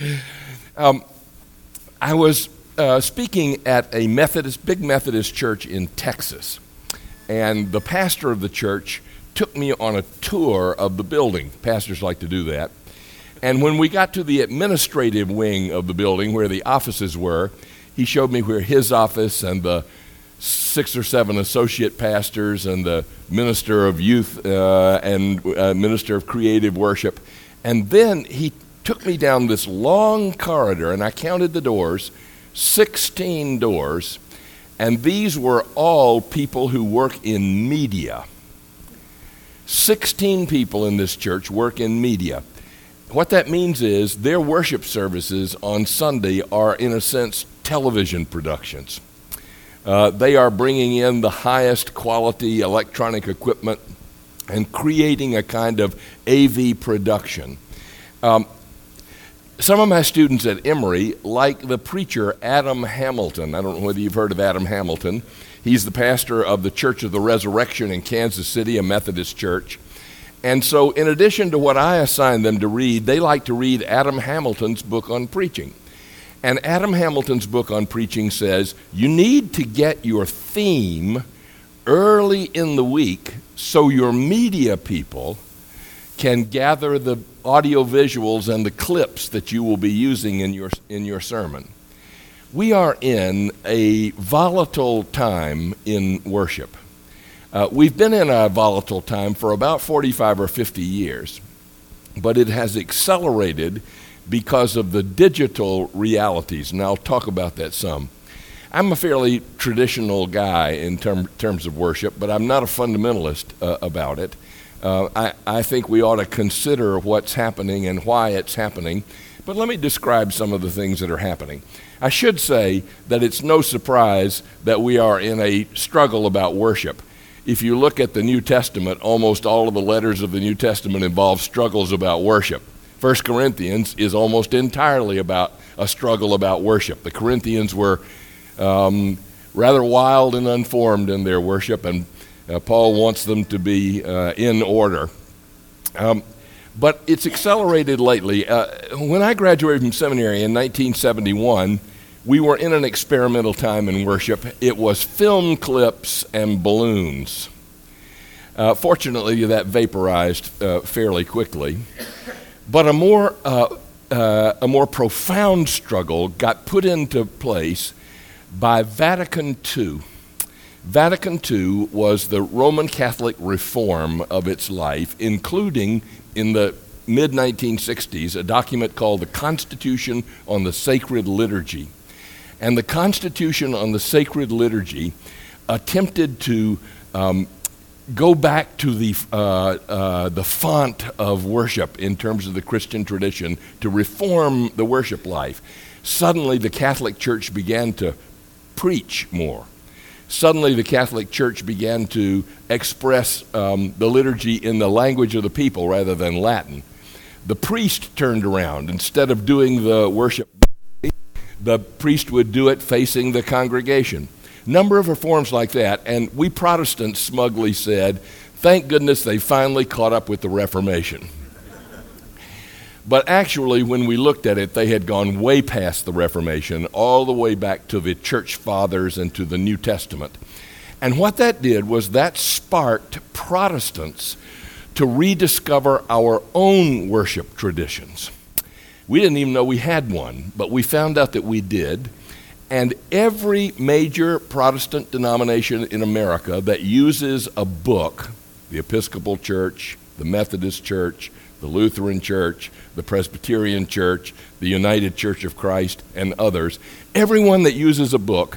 I was speaking at a big Methodist church in Texas, and the pastor of the church took me on a tour of the building. Pastors like to do that. And when we got to the administrative wing of the building where the offices were, he showed me where his office and the 6 or 7 associate pastors and the minister of youth and minister of creative worship. And then he took me down this long corridor, and I counted the doors, 16 doors, and these were all people who work in media. 16 people in this church work in media. What that means is their worship services on Sunday are, in a sense, television productions. They are bringing in the highest quality electronic equipment and creating a kind of AV production. Some of my students at Emory like the preacher Adam Hamilton. I don't know whether you've heard of Adam Hamilton. He's the pastor of the Church of the Resurrection in Kansas City, a Methodist church. And so in addition to what I assign them to read, they like to read Adam Hamilton's book on preaching. And Adam Hamilton's book on preaching says, you need to get your theme early in the week so your media people can gather the audio visuals and the clips that you will be using in your sermon. We are in a volatile time in worship. We've been in a volatile time for about 45 or 50 years, but it has accelerated because of the digital realities, and I'll talk about that some. I'm a fairly traditional guy in terms of worship, but I'm not a fundamentalist about it. I think we ought to consider what's happening and why it's happening, but let me describe some of the things that are happening. I should say that it's no surprise that we are in a struggle about worship. If you look at the New Testament, almost all of the letters of the New Testament involve struggles about worship. 1 Corinthians is almost entirely about a struggle about worship. The Corinthians were rather wild and unformed in their worship, and Paul wants them to be in order. But it's accelerated lately. When I graduated from seminary in 1971, we were in an experimental time in worship. It was film clips and balloons. Fortunately, that vaporized fairly quickly. But a more profound struggle got put into place by Vatican II. Vatican II was the Roman Catholic reform of its life, including in the mid-1960s a document called the Constitution on the Sacred Liturgy. And the Constitution on the Sacred Liturgy attempted to go back to the font of worship in terms of the Christian tradition to reform the worship life. Suddenly, the Catholic Church began to preach more. Suddenly, the Catholic Church began to express the liturgy in the language of the people rather than Latin. The priest turned around. Instead of doing the worship, the priest would do it facing the congregation. Number of reforms like that, and we Protestants smugly said, thank goodness they finally caught up with the Reformation. But actually, when we looked at it, they had gone way past the Reformation, all the way back to the Church Fathers and to the New Testament. And what that did was that sparked Protestants to rediscover our own worship traditions. We didn't even know we had one, but we found out that we did. And every major Protestant denomination in America that uses a book, the Episcopal Church, the Methodist Church, the Lutheran Church, the Presbyterian Church, the United Church of Christ, and others, everyone that uses a book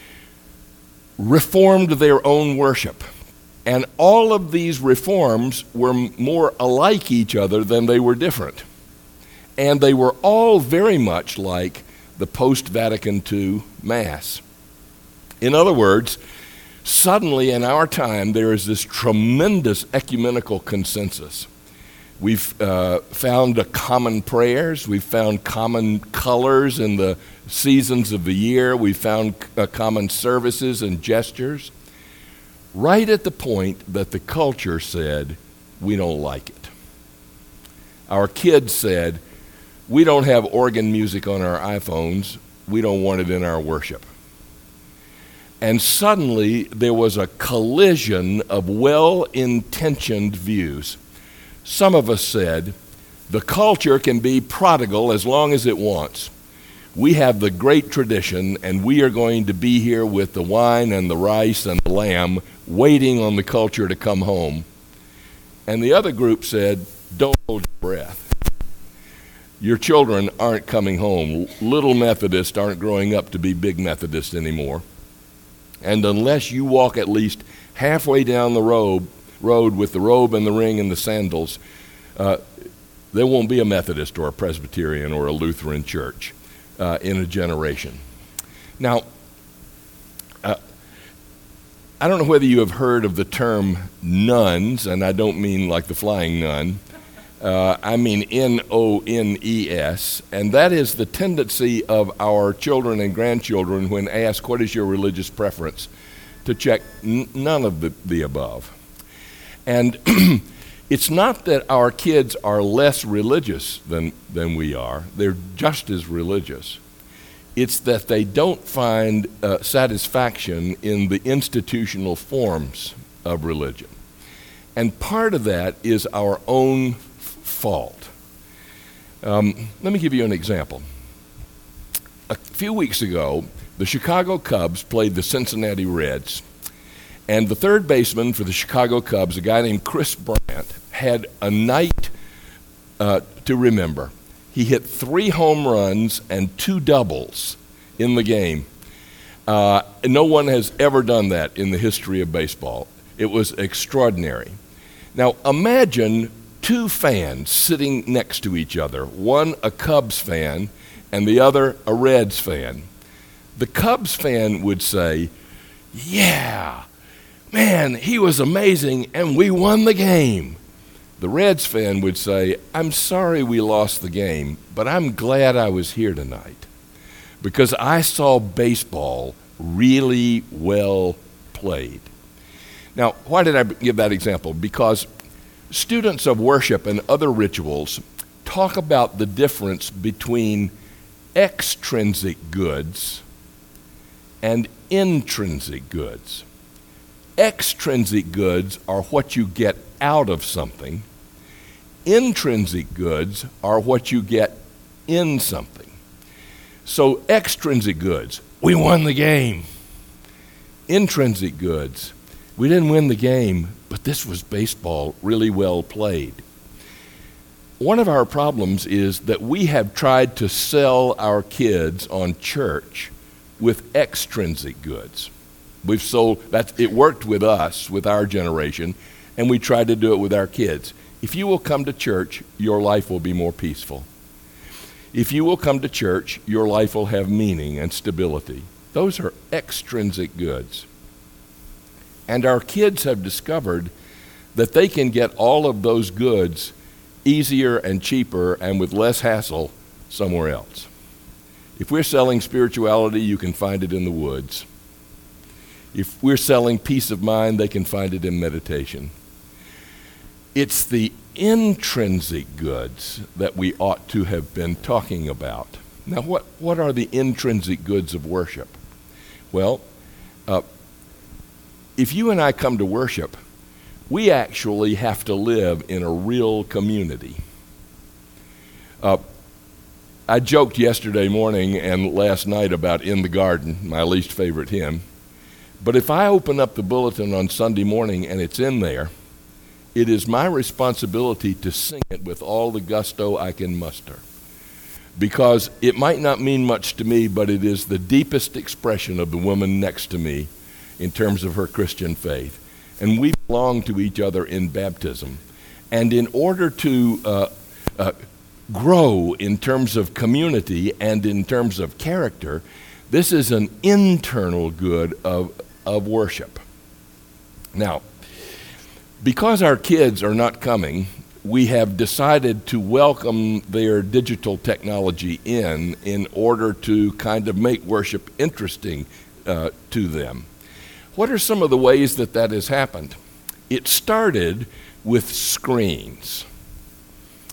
reformed their own worship. And all of these reforms were more alike each other than they were different. And they were all very much like the post-Vatican II Mass. In other words, suddenly in our time there is this tremendous ecumenical consensus. We've found common prayers, we've found common colors in the seasons of the year, we've found common services and gestures, right at the point that the culture said, we don't like it. Our kids said, We don't have organ music on our iPhones. We don't want it in our worship. And suddenly there was a collision of well-intentioned views. Some of us said, the culture can be prodigal as long as it wants. We have the great tradition, and we are going to be here with the wine and the rice and the lamb, waiting on the culture to come home. And the other group said, don't hold your breath. Your children aren't coming home. Little Methodists aren't growing up to be big Methodists anymore. And unless you walk at least halfway down the road with the robe and the ring and the sandals, there won't be a Methodist or a Presbyterian or a Lutheran church in a generation. Now, I don't know whether you have heard of the term nuns, and I don't mean like the flying nun. I mean N-O-N-E-S, and that is the tendency of our children and grandchildren when asked, what is your religious preference, to check none of the above. And it's not that our kids are less religious than we are. They're just as religious. It's that they don't find satisfaction in the institutional forms of religion. And part of that is our own fault. Let me give you an example. A few weeks ago, the Chicago Cubs played the Cincinnati Reds, and the third baseman for the Chicago Cubs, a guy named Chris Bryant, had a night to remember. He hit 3 home runs and 2 doubles in the game. No one has ever done that in the history of baseball. It was extraordinary. Now imagine 2 fans sitting next to each other, one a Cubs fan and the other a Reds fan. The Cubs fan would say, yeah, man, he was amazing and we won the game. The Reds fan would say, I'm sorry we lost the game, but I'm glad I was here tonight because I saw baseball really well played. Now, why did I give that example? Because students of worship and other rituals talk about the difference between extrinsic goods and intrinsic goods. Extrinsic goods are what you get out of something. Intrinsic goods are what you get in something. So extrinsic goods, we won the game. Intrinsic goods, we didn't win the game, but this was baseball really well played. One of our problems is that we have tried to sell our kids on church with extrinsic goods. We've sold that. It worked with us, with our generation, and we tried to do it with our kids. If you will come to church, your life will be more peaceful. If you will come to church, your life will have meaning and stability. Those are extrinsic goods. And our kids have discovered that they can get all of those goods easier and cheaper and with less hassle somewhere else. If we're selling spirituality, you can find it in the woods. If we're selling peace of mind, they can find it in meditation. It's the intrinsic goods that we ought to have been talking about. Now, what are the intrinsic goods of worship? Well, if you and I come to worship, we actually have to live in a real community. I joked yesterday morning and last night about In the Garden, my least favorite hymn. But if I open up the bulletin on Sunday morning and it's in there, it is my responsibility to sing it with all the gusto I can muster. Because it might not mean much to me, but it is the deepest expression of the woman next to me in terms of her Christian faith. And we belong to each other in baptism. And in order to grow in terms of community and in terms of character, this is an internal good of worship. Now, because our kids are not coming, we have decided to welcome their digital technology in order to kind of make worship interesting to them. What are some of the ways that has happened? It started with screens.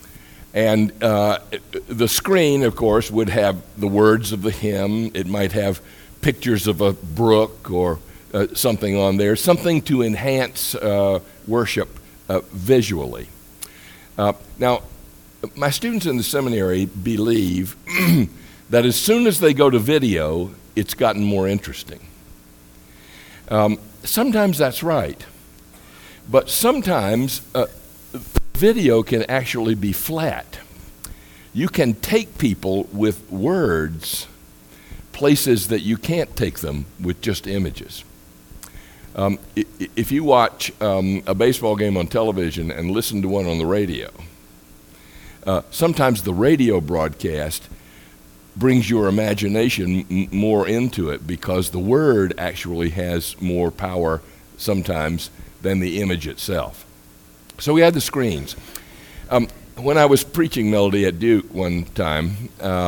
And the screen, of course, would have the words of the hymn. It might have pictures of a brook or something on there, something to enhance worship visually. Now, my students in the seminary believe that as soon as they go to video, it's gotten more interesting. Sometimes that's right, but sometimes video can actually be flat. You can take people with words places that you can't take them with just images. If you watch a baseball game on television and listen to one on the radio, sometimes the radio broadcast brings your imagination more into it because the word actually has more power sometimes than the image itself. So we had the screens. When I was preaching Melody at Duke one time,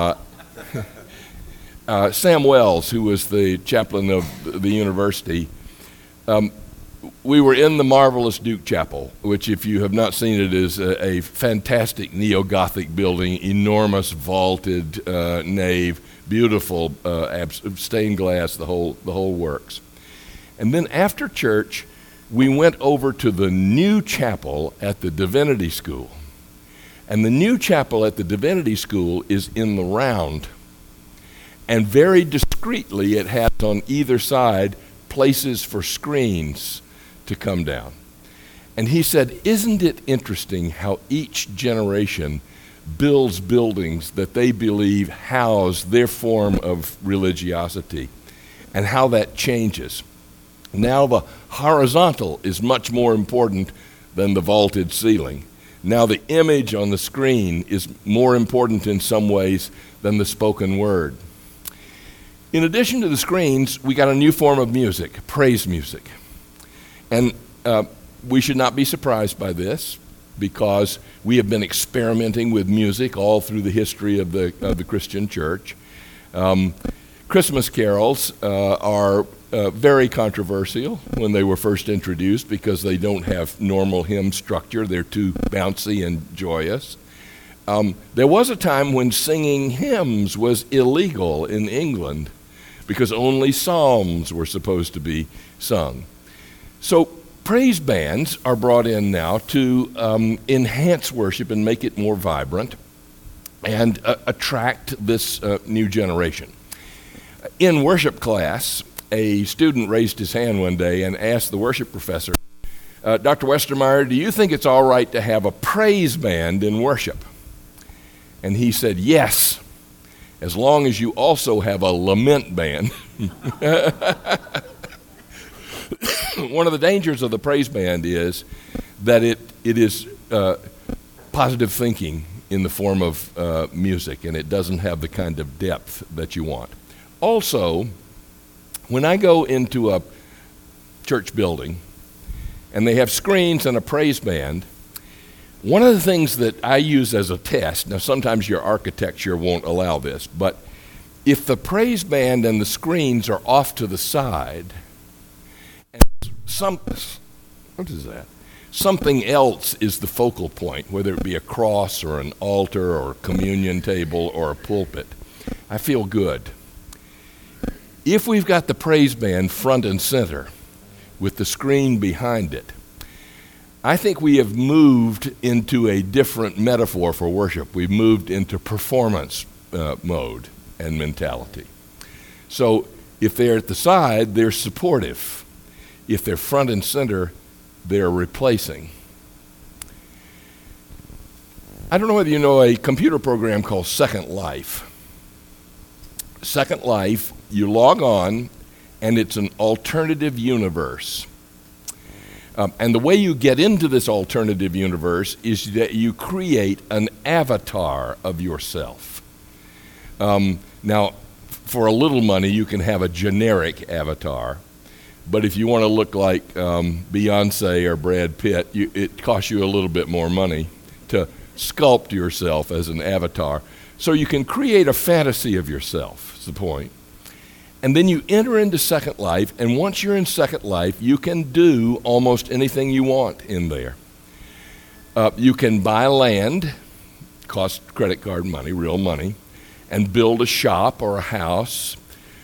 Sam Wells, who was the chaplain of the university, we were in the marvelous Duke Chapel, which, if you have not seen it, is a fantastic neo-Gothic building, enormous vaulted nave, beautiful stained glass, the whole works. And then after church, we went over to the new chapel at the Divinity School. And the new chapel at the Divinity School is in the round. And very discreetly, it has on either side places for screens to come down. And he said, isn't it interesting how each generation builds buildings that they believe house their form of religiosity, and how that changes. Now the horizontal is much more important than the vaulted ceiling. Now the image on the screen is more important in some ways than the spoken word. In addition to the screens, we got a new form of music, praise music. And we should not be surprised by this, because we have been experimenting with music all through the history of the Christian church. Christmas carols are very controversial when they were first introduced because they don't have normal hymn structure. They're too bouncy and joyous. There was a time when singing hymns was illegal in England because only psalms were supposed to be sung. So praise bands are brought in now to enhance worship and make it more vibrant and attract this new generation. In worship class, a student raised his hand one day and asked the worship professor, Dr. Westermeyer, do you think it's all right to have a praise band in worship? And he said, yes, as long as you also have a lament band. One of the dangers of the praise band is that it is positive thinking in the form of music, and it doesn't have the kind of depth that you want. Also, when I go into a church building and they have screens and a praise band, one of the things that I use as a test, now sometimes your architecture won't allow this, but if the praise band and the screens are off to the side, and something else is the focal point, whether it be a cross or an altar or a communion table or a pulpit, I feel good. If we've got the praise band front and center with the screen behind it, I think we have moved into a different metaphor for worship. We've moved into performance mode and mentality. So if they're at the side, they're supportive. If they're front and center, they're replacing. I don't know whether you know a computer program called Second Life. Second Life, you log on, and it's an alternative universe. And the way you get into this alternative universe is that you create an avatar of yourself. Now, for a little money, you can have a generic avatar. But if you want to look like Beyonce or Brad Pitt, it costs you a little bit more money to sculpt yourself as an avatar. So you can create a fantasy of yourself, is the point. And then you enter into Second Life, and once you're in Second Life, you can do almost anything you want in there. You can buy land cost credit card money, real money, and build a shop or a house.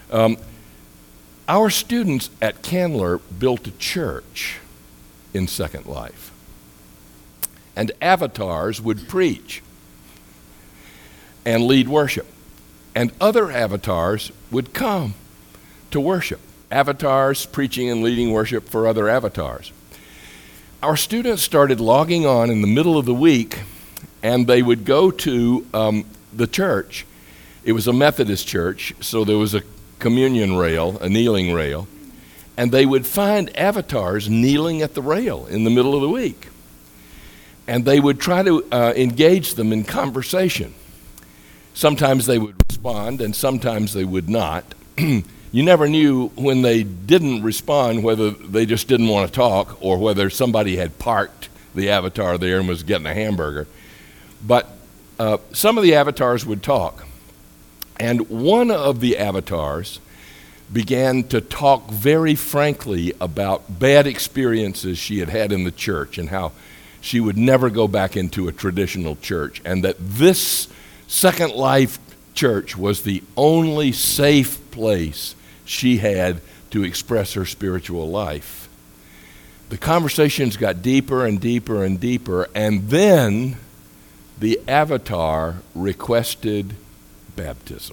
Our students at Candler built a church in Second Life. And avatars would preach and lead worship. And other avatars would come to worship. Avatars preaching and leading worship for other avatars. Our students started logging on in the middle of the week, and they would go to the church. It was a Methodist church, so there was a communion rail, a kneeling rail, and they would find avatars kneeling at the rail in the middle of the week. And they would try to engage them in conversation. Sometimes they would respond, and sometimes they would not. You never knew when they didn't respond whether they just didn't want to talk or whether somebody had parked the avatar there and was getting a hamburger. But some of the avatars would talk. And one of the avatars began to talk very frankly about bad experiences she had had in the church and how she would never go back into a traditional church, and that this Second Life church was the only safe place she had to express her spiritual life. The conversations got deeper and deeper and deeper, and then the avatar requested baptism.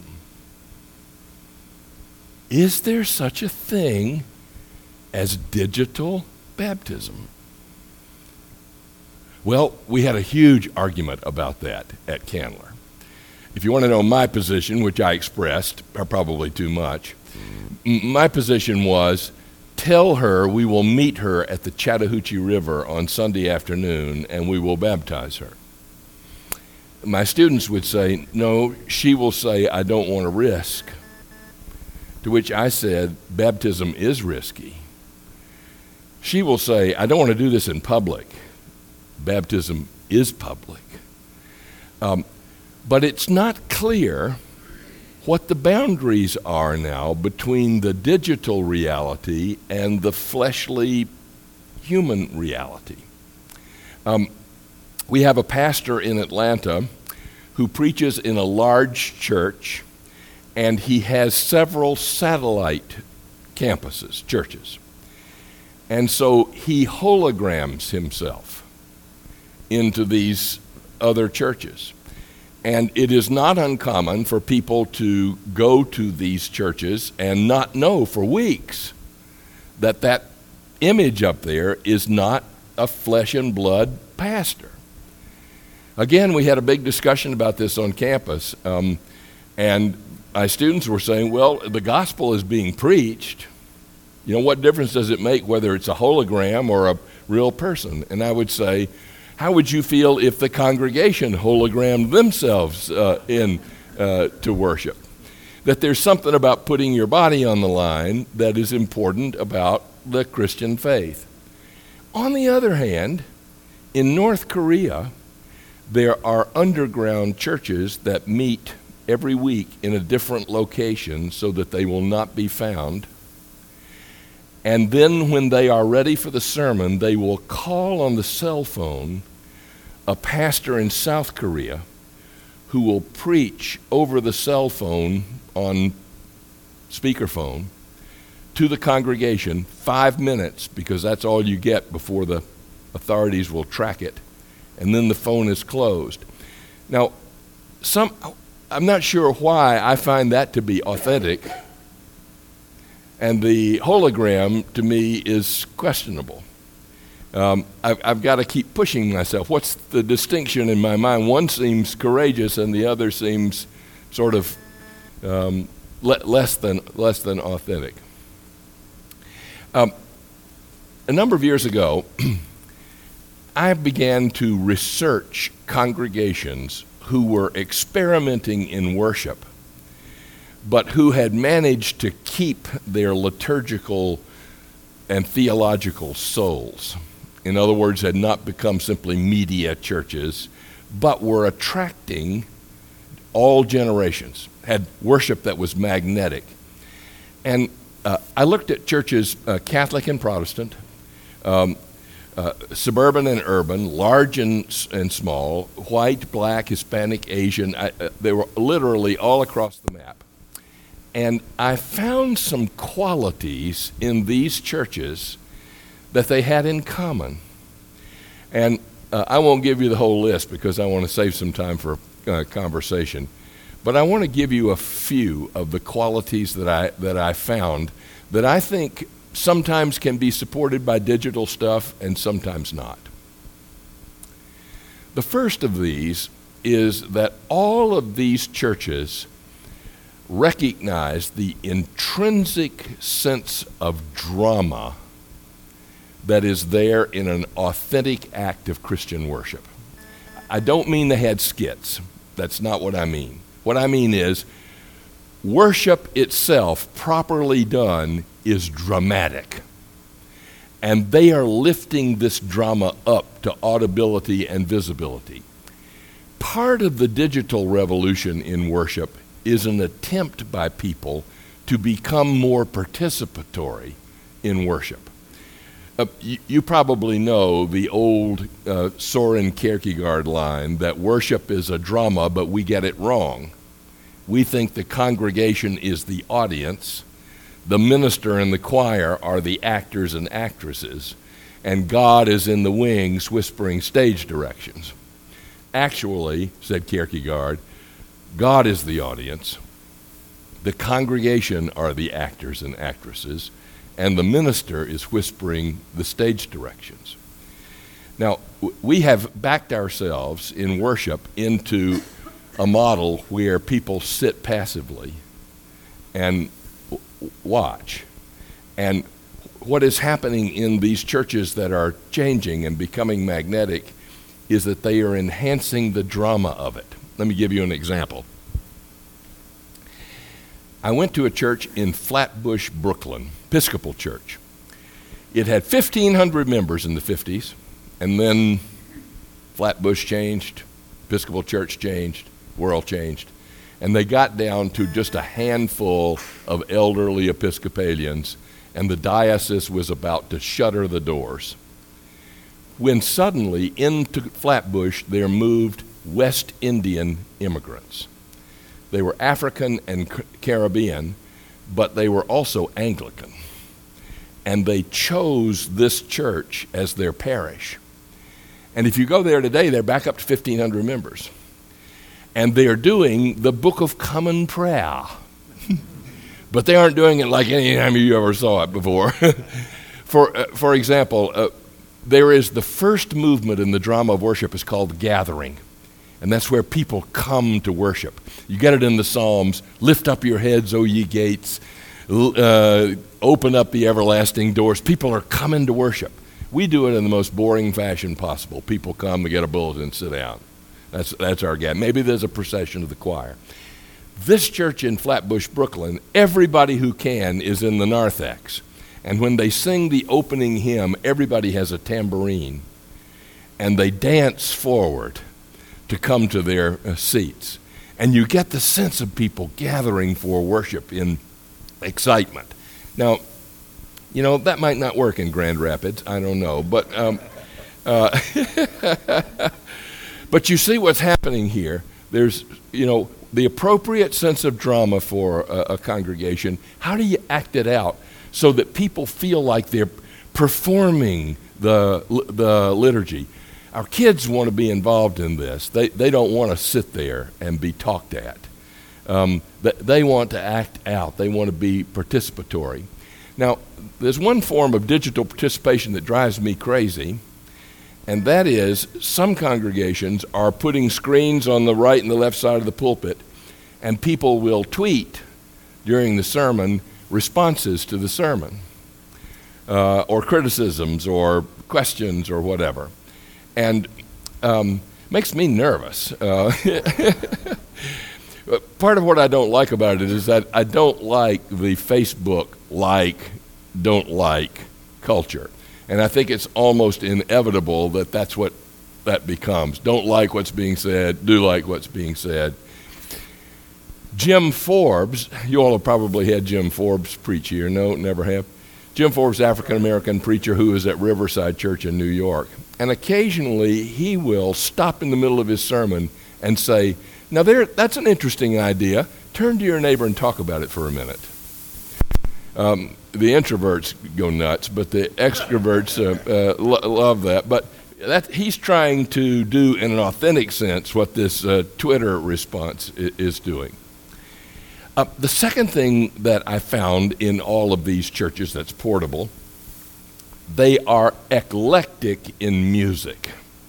Is there such a thing as digital baptism? Well, we had a huge argument about that at Candler. If you want to know my position, which I expressed, or probably too much, my position was, tell her we will meet her at the Chattahoochee River on Sunday afternoon and we will baptize her. My students would say, no, she will say, I don't want to risk. To which I said, baptism is risky. She will say, I don't want to do this in public. Baptism is public. But it's not clear what the boundaries are now between the digital reality and the fleshly human reality. We have a pastor in Atlanta who preaches in a large church, and he has several satellite campuses, churches. And so he holograms himself into these other churches. And it is not uncommon for people to go to these churches and not know for weeks that that image up there is not a flesh and blood pastor. Again, we had a big discussion about this on campus, and my students were saying, well, the gospel is being preached. You know, what difference does it make whether it's a hologram or a real person? And I would say, how would you feel if the congregation hologrammed themselves to worship? That there's something about putting your body on the line that is important about the Christian faith. On the other hand, in North Korea, there are underground churches that meet every week in a different location so that they will not be found. And then when they are ready for the sermon, they will call on the cell phone a pastor in South Korea who will preach over the cell phone on speakerphone to the congregation 5 minutes, because that's all you get before the authorities will track it. And then the phone is closed. Now, I'm not sure why I find that to be authentic. And the hologram, to me, is questionable. I've got to keep pushing myself. What's the distinction in my mind? One seems courageous, and the other seems sort of less than authentic. A number of years ago, I began to research congregations who were experimenting in worship, but who had managed to keep their liturgical and theological souls. In other words, had not become simply media churches, but were attracting all generations, had worship that was magnetic. And I looked at churches, Catholic and Protestant, suburban and urban, large and small, white, black, Hispanic, Asian. They were literally all across the map. And I found some qualities in these churches that they had in common. And I won't give you the whole list because I want to save some time for conversation. But I want to give you a few of the qualities that I found that I think sometimes can be supported by digital stuff and sometimes not. The first of these is that all of these churches recognize the intrinsic sense of drama that is there in an authentic act of Christian worship. I don't mean they had skits. That's not what I mean. What I mean is worship itself, properly done, is dramatic. And they are lifting this drama up to audibility and visibility. Part of the digital revolution in worship is an attempt by people to become more participatory in worship. You probably know the old Soren Kierkegaard line that worship is a drama, but we get it wrong. We think the congregation is the audience, the minister and the choir are the actors and actresses, and God is in the wings whispering stage directions. Actually, said Kierkegaard, God is the audience, the congregation are the actors and actresses, and the minister is whispering the stage directions. Now, we have backed ourselves in worship into a model where people sit passively and watch. And what is happening in these churches that are changing and becoming magnetic is that they are enhancing the drama of it. Let me give you an example. I went to a church in Flatbush, Brooklyn, Episcopal church. It had 1,500 members in the 50s, and then Flatbush changed, Episcopal church changed, world changed, and they got down to just a handful of elderly Episcopalians, and the diocese was about to shutter the doors. When suddenly into Flatbush there moved West Indian immigrants. They were African and Caribbean, but they were also Anglican. And they chose this church as their parish. And if you go there today, they're back up to 1,500 members. And they're doing the Book of Common Prayer. But they aren't doing it like any time you ever saw it before. For example, there is the first movement in the drama of worship is called gathering. And that's where people come to worship. You get it in the Psalms, lift up your heads, O ye gates, open up the everlasting doors. People are coming to worship. We do it in the most boring fashion possible. People come, they get a bulletin, sit down. That's our gathering. Maybe there's a procession of the choir. This church in Flatbush, Brooklyn, everybody who can is in the narthex. And when they sing the opening hymn, everybody has a tambourine. And they dance forward to come to their seats. And you get the sense of people gathering for worship in excitement. Now, you know, that might not work in Grand Rapids. I don't know. But but you see what's happening here. There's, you know, the appropriate sense of drama for a congregation. How do you act it out so that people feel like they're performing the liturgy? Our kids want to be involved in this. They don't want to sit there and be talked at. They want to act out. They want to be participatory. Now, there's one form of digital participation that drives me crazy, and that is some congregations are putting screens on the right and the left side of the pulpit, and people will tweet during the sermon responses to the sermon, or criticisms or questions or whatever. And makes me nervous. Part of what I don't like about it is that I don't like the Facebook don't like culture. And I think it's almost inevitable that that's what that becomes. Don't like what's being said, do like what's being said. Jim Forbes, you all have probably had Jim Forbes preach here. No, never have. Jim Forbes, African-American preacher who is at Riverside Church in New York. And occasionally he will stop in the middle of his sermon and say, now that's an interesting idea. Turn to your neighbor and talk about it for a minute. The introverts go nuts, but the extroverts love that. But he's trying to do, in an authentic sense, what this Twitter response is doing. The second thing that I found in all of these churches that's portable, they are eclectic in music.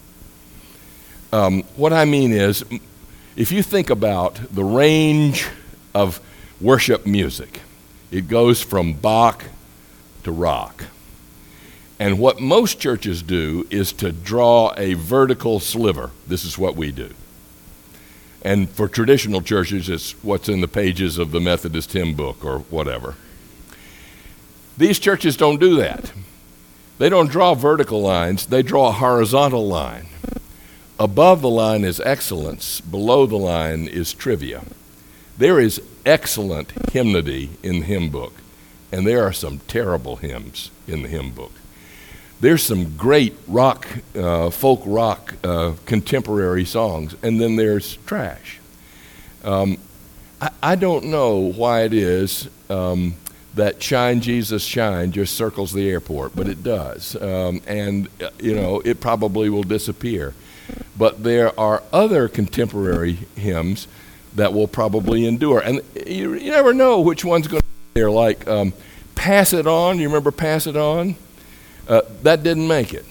What I mean is, if you think about the range of worship music, it goes from Bach to rock. And what most churches do is to draw a vertical sliver. This is what we do. And for traditional churches, it's what's in the pages of the Methodist hymn book or whatever. These churches don't do that. They don't draw vertical lines, they draw a horizontal line. Above the line is excellence, below the line is trivia. There is excellent hymnody in the hymn book, and there are some terrible hymns in the hymn book. There's some great rock, folk rock, contemporary songs, and then there's trash. I don't know why it is that Shine, Jesus, Shine just circles the airport, but it does. And, it probably will disappear. But there are other contemporary hymns that will probably endure. And you never know which one's going to be there, like Pass It On. You remember Pass It On? That didn't make it.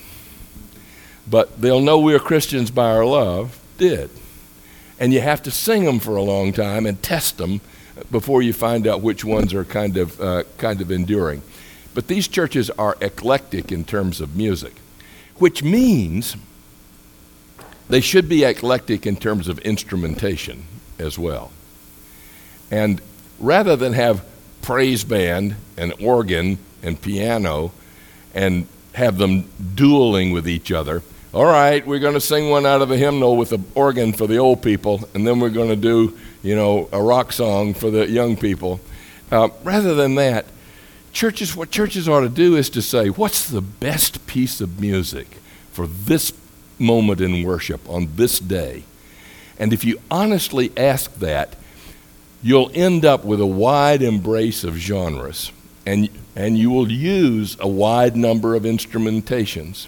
But They'll Know We're Christians by Our Love did. And you have to sing them for a long time and test them before you find out which ones are kind of enduring. But these churches are eclectic in terms of music, which means they should be eclectic in terms of instrumentation as well. And rather than have praise band and organ and piano and have them dueling with each other, all right, we're going to sing one out of the hymnal with the organ for the old people, and then we're going to do, a rock song for the young people. Rather than that, what churches ought to do is to say, what's the best piece of music for this moment in worship on this day? And if you honestly ask that, you'll end up with a wide embrace of genres, and you will use a wide number of instrumentations.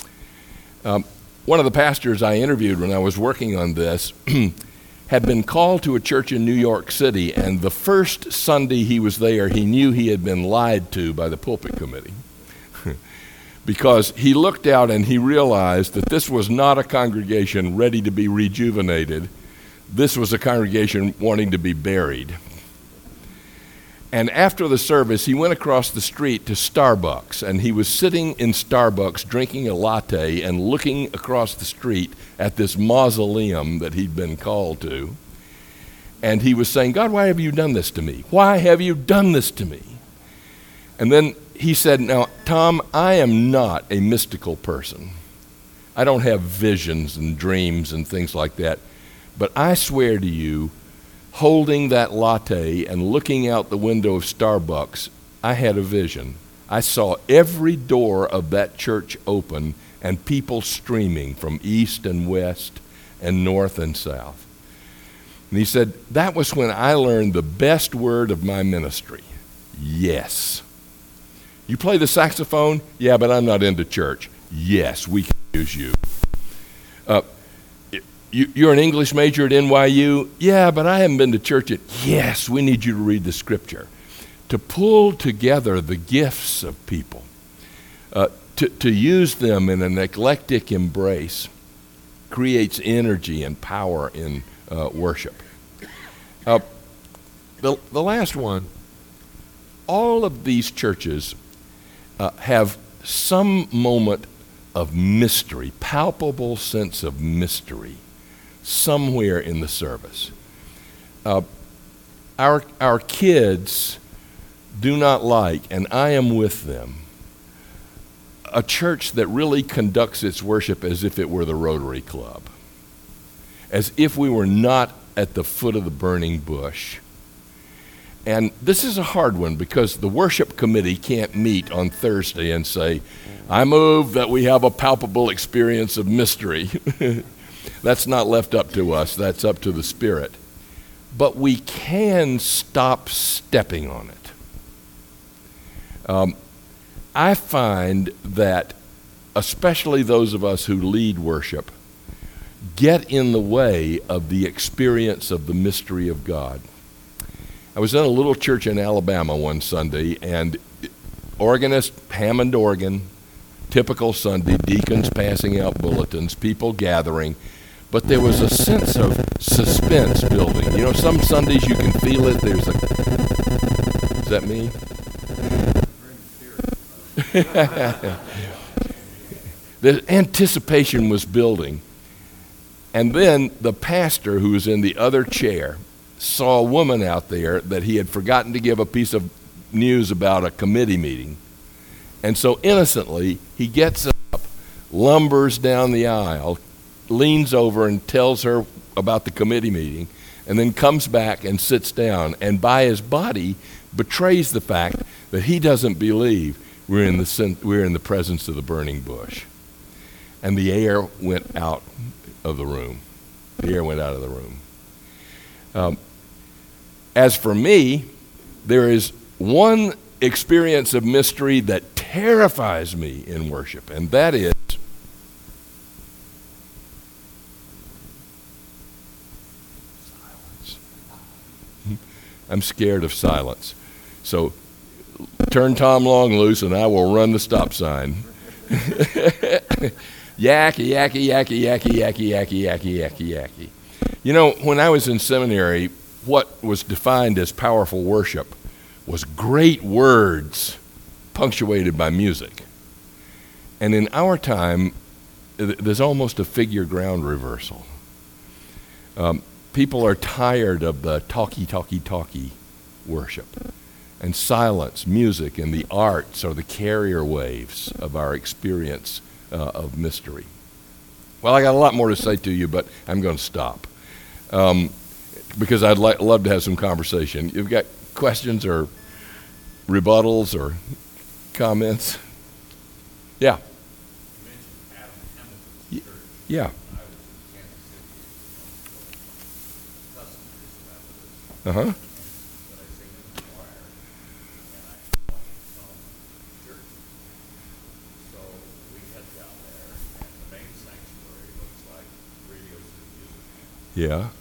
One of the pastors I interviewed when I was working on this had been called to a church in New York City, and the first Sunday he was there, he knew he had been lied to by the pulpit committee. Because he looked out and he realized that this was not a congregation ready to be rejuvenated. This was a congregation wanting to be buried. And after the service, he went across the street to Starbucks, and he was sitting in Starbucks drinking a latte and looking across the street at this mausoleum that he'd been called to. And he was saying, God, why have you done this to me? Why have you done this to me? And then he said, now, Tom, I am not a mystical person. I don't have visions and dreams and things like that. But I swear to you, holding that latte and looking out the window of Starbucks, I had a vision. I saw every door of that church open and people streaming from east and west and north and south. And he said, that was when I learned the best word of my ministry, yes. You play the saxophone? Yeah, but I'm not into church. Yes, we can use you. You're an English major at NYU? Yeah, but I haven't been to church yet. Yes, we need you to read the scripture. To pull together the gifts of people, to use them in an eclectic embrace, creates energy and power in worship. The last one, all of these churches have some moment of mystery, palpable sense of mystery, somewhere in the service. Our kids do not like, and I am with them, a church that really conducts its worship as if it were the Rotary Club, as if we were not at the foot of the burning bush. And this is a hard one because the worship committee can't meet on Thursday and say, I move that we have a palpable experience of mystery. That's not left up to us. That's up to the Spirit. But we can stop stepping on it. I find that especially those of us who lead worship get in the way of the experience of the mystery of God. I was in a little church in Alabama one Sunday, and organist, Hammond organ, typical Sunday, deacons passing out bulletins, people gathering, but there was a sense of suspense building. You know, some Sundays you can feel it. Is that me? The anticipation was building. And then the pastor, who was in the other chair, saw a woman out there that he had forgotten to give a piece of news about a committee meeting. And so innocently, he gets up, lumbers down the aisle, leans over and tells her about the committee meeting, and then comes back and sits down, and by his body betrays the fact that he doesn't believe we're in the presence of the burning bush. And the air went out of the room. The air went out of the room. As for me, there is one experience of mystery that terrifies me in worship, and that is silence. I'm scared of silence. So turn Tom Long loose and I will run the stop sign. Yakky, yakky, yakky, yakky, yakky, yakky, yakky, yakky, yakky. You know, when I was in seminary, what was defined as powerful worship was great words punctuated by music. And in our time, there's almost a figure ground reversal. People are tired of the talky worship. And silence, music, and the arts are the carrier waves of our experience of mystery. Well, I got a lot more to say to you, but I'm going to stop because I'd love to have some conversation. You've got questions or rebuttals or comments? Yeah. You mentioned Adam Hamilton's church. Yeah. I was in Kansas City. Custom Christian Methodist. Uh-huh. But I sing in the choir, and I walk in some church. So we head down there, and the main sanctuary looks like Radio City Music. Yeah.